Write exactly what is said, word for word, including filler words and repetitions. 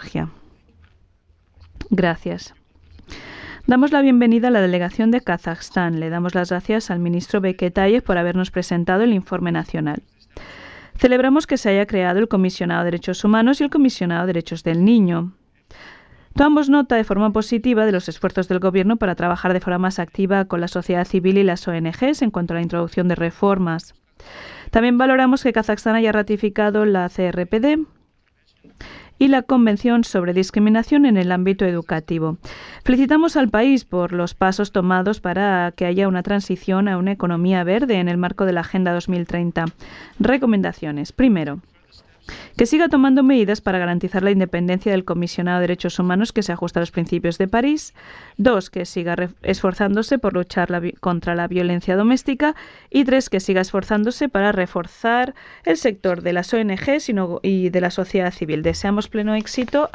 Georgia. Gracias. Damos la bienvenida a la delegación de Kazajstán. Le damos las gracias al ministro Beketayev por habernos presentado el informe nacional. Celebramos que se haya creado el Comisionado de Derechos Humanos y el Comisionado de Derechos del Niño. Tomamos nota de forma positiva de los esfuerzos del Gobierno para trabajar de forma más activa con la sociedad civil y las O N Ges en cuanto a la introducción de reformas. También valoramos que Kazajstán haya ratificado la C R P D y la Convención sobre Discriminación en el ámbito educativo. Felicitamos al país por los pasos tomados para que haya una transición a una economía verde en el marco de la Agenda dos mil treinta. Recomendaciones. Primero, que siga tomando medidas para garantizar la independencia del Comisionado de Derechos Humanos que se ajusta a los principios de París. Dos, que siga esforzándose por luchar la contra la violencia doméstica. Y tres, que siga esforzándose para reforzar el sector de las O N Ges y, no, y de la sociedad civil. Deseamos pleno éxito